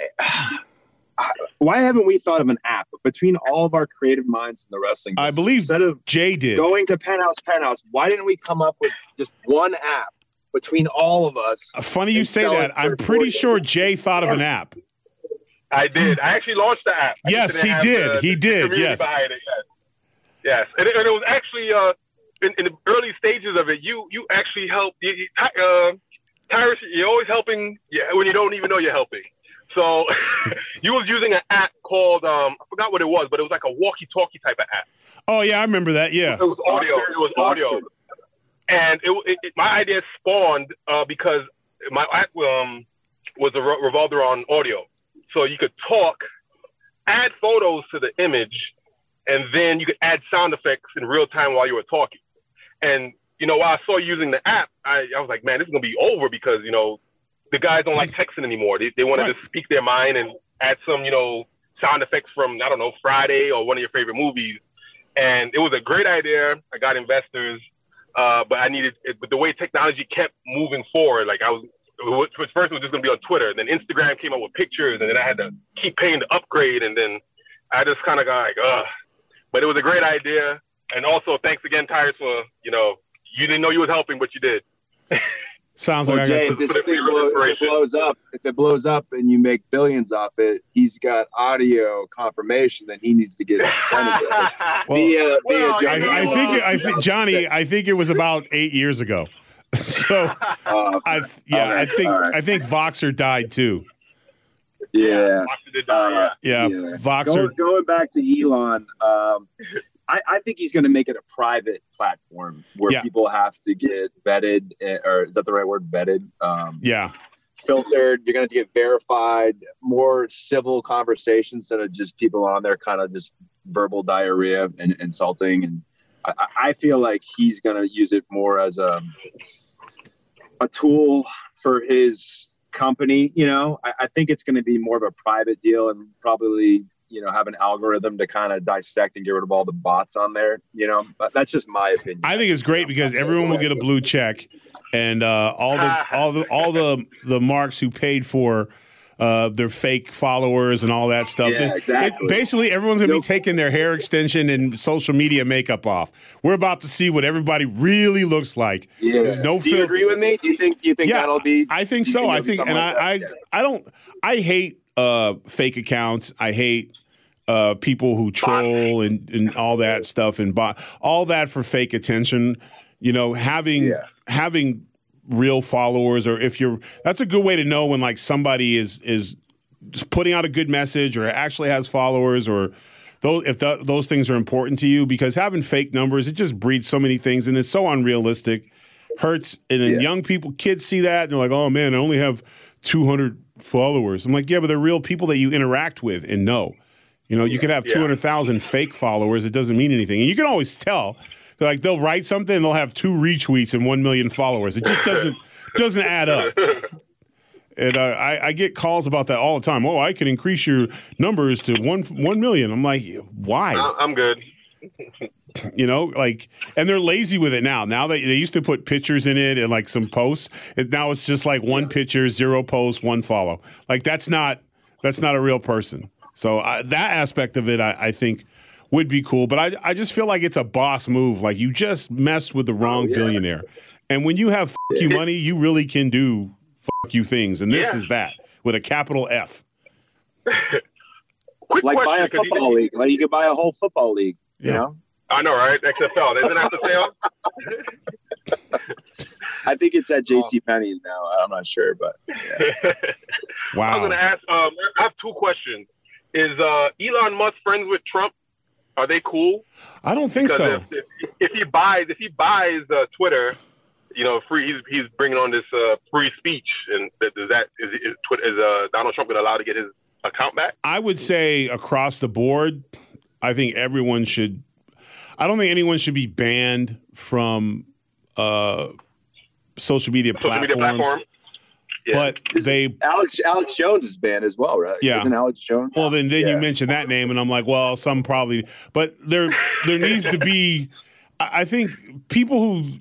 why haven't we thought of an app between all of our creative minds in the wrestling business? I believe instead of Jay did going to Penthouse, why didn't we come up with just one app between all of us? Funny you say that. I'm pretty sure Jay thought of an app. I did. I actually launched the app. Yes, he did. He did. Yes. Behind it. Yes. And it was actually in the early stages of it. You actually helped. Tyrus, you're always helping when you don't even know you're helping. So you was using an app called, I forgot what it was, but it was like a walkie-talkie type of app. Oh, yeah, I remember that, yeah. It was audio. And my idea spawned because my app was revolved around audio. So you could talk, add photos to the image, and then you could add sound effects in real time while you were talking. And, while I saw you using the app, I was like, man, this is going to be over because, the guys don't like texting anymore. They want to just speak their mind and add some, sound effects from, I don't know, Friday or one of your favorite movies. And it was a great idea. I got investors, but I needed it. But the way technology kept moving forward, like first it was just going to be on Twitter. Then Instagram came up with pictures, and then I had to keep paying to upgrade. And then I just kind of got like, ugh. But it was a great idea. And also, thanks again, Tyrus, for, you didn't know you was helping, but you did. Sounds like Jay, if it blows up and you make billions off it, he's got audio confirmation that he needs to get a percentage of it. I think Johnny, I think it was about 8 years ago. So I think Voxer died too. Yeah. Voxer. Going back to Elon, I think he's going to make it a private platform where people have to get vetted, or is that the right word, vetted? filtered. You're going to get verified, more civil conversations instead of just people on there kind of just verbal diarrhea and insulting. And I feel like he's going to use it more as a tool for his company. I think it's going to be more of a private deal and probably, have an algorithm to kind of dissect and get rid of all the bots on there, but that's just my opinion. I think it's great because everyone will get a blue check, and all the marks who paid for their fake followers and all that stuff. Yeah, exactly. Basically, everyone's going to be taking their hair extension and social media makeup off. We're about to see what everybody really looks like. Yeah. Do you agree with me? Do you think that'll be? I think so. I think, and I hate fake accounts. I hate people who troll and all that stuff and all that for fake attention. Having real followers, or that's a good way to know when like somebody is just putting out a good message or actually has followers, or those things are important to you, because having fake numbers, it just breeds so many things and it's so unrealistic, hurts. And then young people, kids see that and they're like, oh man, I only have 200 followers. I'm like, yeah, but they're real people that you interact with and know. You could have 200,000 fake followers. It doesn't mean anything. And you can always tell. Like, they'll write something and they'll have 2 retweets and 1 million followers. It just doesn't add up. And I get calls about that all the time. Oh, I can increase your numbers to 1 million. I'm like, why? I'm good. And they're lazy with it now. Now they used to put pictures in it and like some posts. Now it's just like 1 picture, 0 posts, 1 follow. Like that's not a real person. So that aspect of it, I think, would be cool. But I just feel like it's a boss move. Like, you just messed with the wrong billionaire. And when you have you money, you really can do you things. And this is that with a capital F. Like buy a football league. Like you could buy a whole football league, you know? I know, right? XFL. Isn't that the sale? I think it's at JCPenney's now. I'm not sure, but yeah. Wow. I was going to ask, I have 2 questions. Is Elon Musk friends with Trump? Are they cool? I don't think so. If he buys Twitter, free, he's bringing on this free speech, and is Donald Trump going to allow to get his account back? I would say across the board, I think everyone should. I don't think anyone should be banned from social media platforms. Yeah. But Alex Jones is banned as well, right? Yeah. Isn't Alex Jones? Well, then you mentioned that name, and I'm like, well, some probably. But there needs to be. I think people who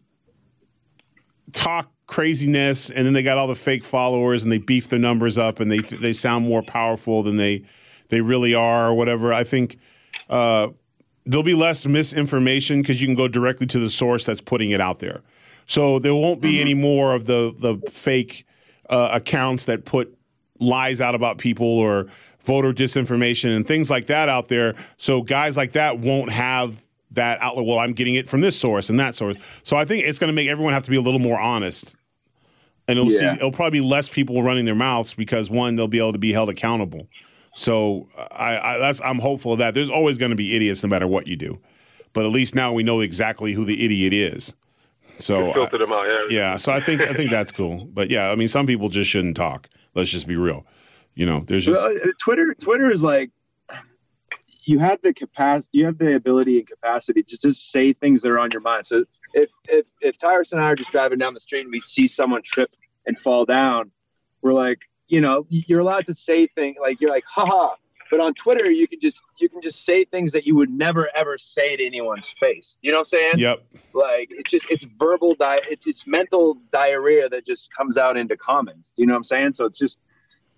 talk craziness, and then they got all the fake followers, and they beef their numbers up, and they sound more powerful than they really are, or whatever. I think there'll be less misinformation because you can go directly to the source that's putting it out there. So there won't be any more of the fake accounts that put lies out about people or voter disinformation and things like that out there. So guys like that won't have that outlet. Well, I'm getting it from this source and that source. So I think it's going to make everyone have to be a little more honest. And it'll probably be less people running their mouths because, one, they'll be able to be held accountable. So I'm hopeful of that. There's always going to be idiots no matter what you do. But at least now we know exactly who the idiot is. So filter them out, yeah. So I think that's cool. But yeah, I mean, some people just shouldn't talk. Let's just be real. There's just Twitter is like, you have the capacity, you have the ability and capacity to just say things that are on your mind. So if Tyrus and I are just driving down the street and we see someone trip and fall down, we're like, you're allowed to say things like, you're like, haha. But on Twitter, you can just say things that you would never ever say to anyone's face. You know what I'm saying? Yep. Like it's verbal it's mental diarrhea that just comes out into comments. Do you know what I'm saying? So it's just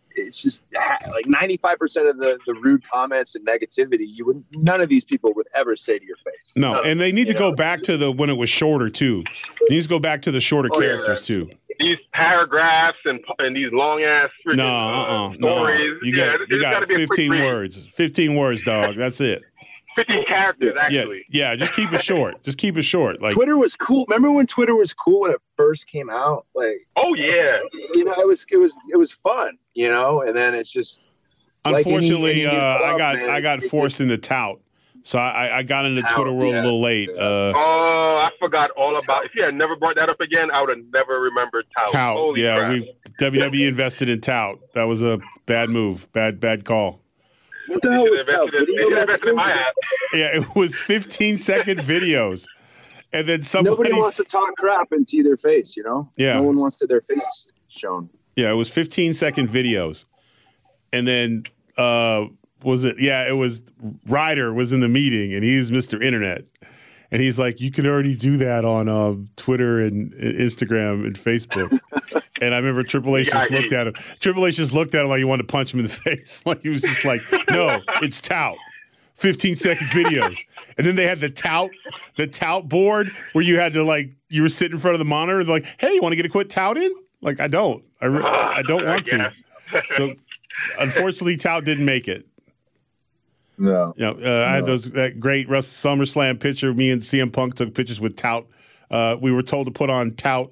like 95% of the rude comments and negativity none of these people would ever say to your face. No, and they need to go back to when it was shorter too. It needs to go back to the shorter characters too. These paragraphs and these long ass stories. No. You got 15 words. 15 words, dog. That's it. 15 characters, actually. Yeah. Just keep it short. Like Twitter was cool. Remember when Twitter was cool when it first came out? Like, oh yeah. It was fun. And then it's just. Unfortunately, I got forced into tout. So I got into Twitter world a little late. I forgot all about. If you had never brought that up again, I would have never remembered Tout. Holy crap. WWE invested in Tout. That was a bad move. Bad call. What the hell was Tout? They invested in my ass. Yeah, it was 15-second videos. And then nobody wants to talk crap into their face, you know? Yeah. No one wants their face shown. Yeah, it was 15-second videos. And then it was Ryder was in the meeting, and he's Mr. Internet. And he's like, you can already do that on Twitter and Instagram and Facebook. And I remember Triple H just looked at him. Triple H just looked at him like he wanted to punch him in the face. Like he was just like, no, it's Tout. 15-second videos. And then they had the tout board where you had to you were sitting in front of the monitor and like, hey, you want to get a quick tout in? Like, I don't. I don't want to. So unfortunately, Tout didn't make it. No. I had that great SummerSlam picture. Me and CM Punk took pictures with Tout. We were told to put on Tout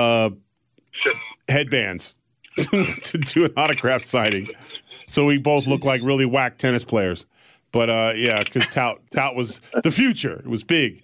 headbands to do an autograph signing. So we both look like really whack tennis players. But because Tout was the future. It was big.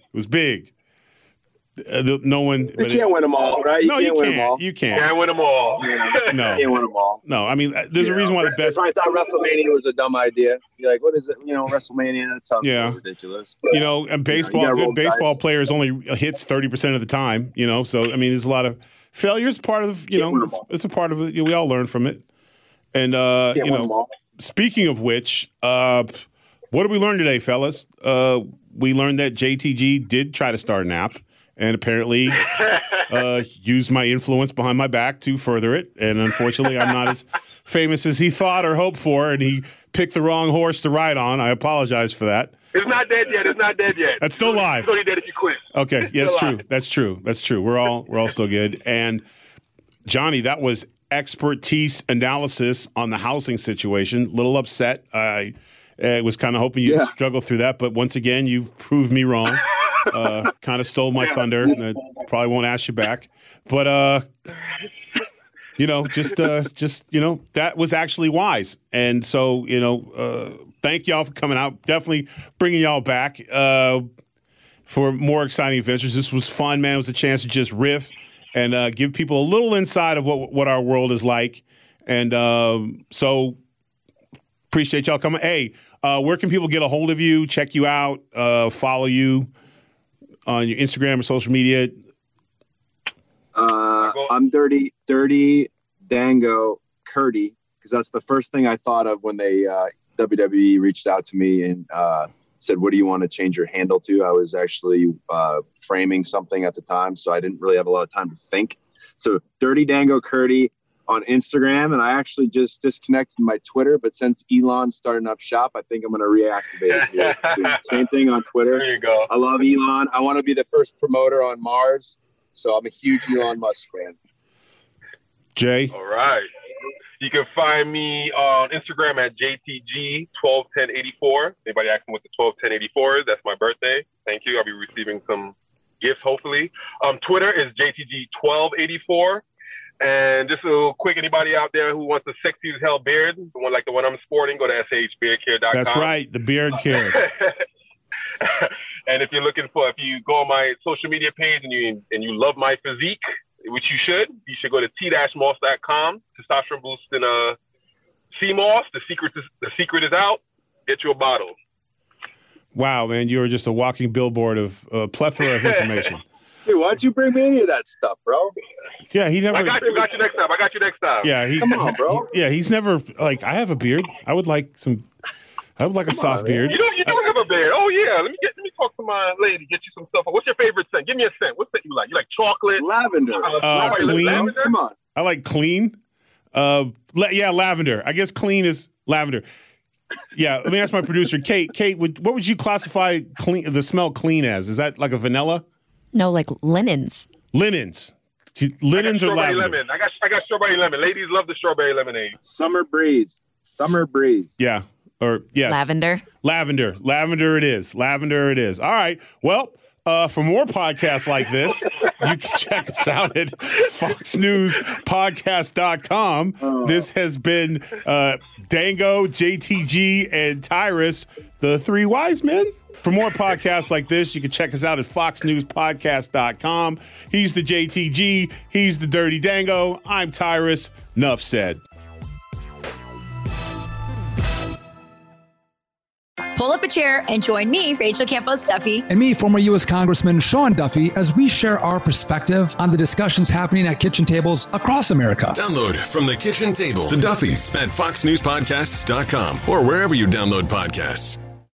No one. You can't win them all, right? No, you can't. Win them all. You can't. Can't win them all. No, you can't win them all. No, I mean, there's a reason why the best. I thought WrestleMania was a dumb idea. You're like, what is it? WrestleMania. That sounds so ridiculous. But, and baseball. Good baseball players only hits 30% of the time. So I mean, there's a lot of failures. Part of it's a part of it. We all learn from it. And speaking of which, what did we learn today, fellas? We learned that JTG did try to start an app and apparently used my influence behind my back to further it. And unfortunately, I'm not as famous as he thought or hoped for, and he picked the wrong horse to ride on. I apologize for that. It's not dead yet. That's still live. It's only dead if you quit. Okay, yeah, that's true. That's true. We're all still good. And Johnny, that was expertise analysis on the housing situation. Little upset. I was kind of hoping you'd struggle through that, but once again, you've proved me wrong. Kind of stole my thunder. I probably won't ask you back, but that was actually wise. And so thank y'all for coming out. Definitely bringing y'all back for more exciting adventures. This was fun, man. It was a chance to just riff and give people a little insight of what our world is like. And so appreciate y'all coming. Hey, where can people get a hold of you, check you out, follow you on your Instagram or social media? I'm Dirty Dango Curdy, because that's the first thing I thought of when they WWE reached out to me and said, what do you want to change your handle to? I was actually framing something at the time, so I didn't really have a lot of time to think. So Dirty Dango Curdy on Instagram, and I actually just disconnected my Twitter, but since Elon's starting up shop, I think I'm going to reactivate it. So same thing on Twitter. There you go. I love Elon. I want to be the first promoter on Mars, so I'm a huge Elon Musk fan. Jay? All right. You can find me on Instagram at JTG121084. Anybody asking what the 121084 is? That's my birthday. Thank you. I'll be receiving some gifts, hopefully. Twitter is JTG1284. And just a little quick, anybody out there who wants a sexy as hell beard, the one like the one I'm sporting, go to shbeardcare.com. That's right, the beard care. And if you go on my social media page and you love my physique, which you should go to t-moss.com, testosterone boosting CMOS. The secret is out. Get you a bottle. Wow, man, you're just a walking billboard of a plethora of information. Dude, why'd you bring me any of that stuff, bro? Yeah, he never. I got you next time. Yeah, come on, bro. Yeah, he's never I have a beard. I would like a soft beard. You don't have a beard. Oh yeah, let me talk to my lady. Get you some stuff. What's your favorite scent? Give me a scent. What scent you like? You like chocolate? Lavender. Clean. Lavender? Come on. I like clean. Lavender. I guess clean is lavender. Yeah, let me ask my producer, Kate. Kate, what would you classify the smell clean as? Is that like a vanilla? No, like linens. Linens or lavender? Lemon. I got strawberry lemon. Ladies love the strawberry lemonade. Summer breeze. Yeah. Or yes. Lavender it is. All right. Well, for more podcasts like this, you can check us out at foxnewspodcast.com. This has been Dango, JTG, and Tyrus, The Three Wise Men. For more podcasts like this, you can check us out at foxnewspodcast.com. He's the JTG. He's the Dirty Dango. I'm Tyrus. Nuff said. Pull up a chair and join me, Rachel Campos Duffy. And me, former U.S. Congressman Sean Duffy, as we share our perspective on the discussions happening at kitchen tables across America. Download From the Kitchen Table, The Duffys, at foxnewspodcasts.com or wherever you download podcasts.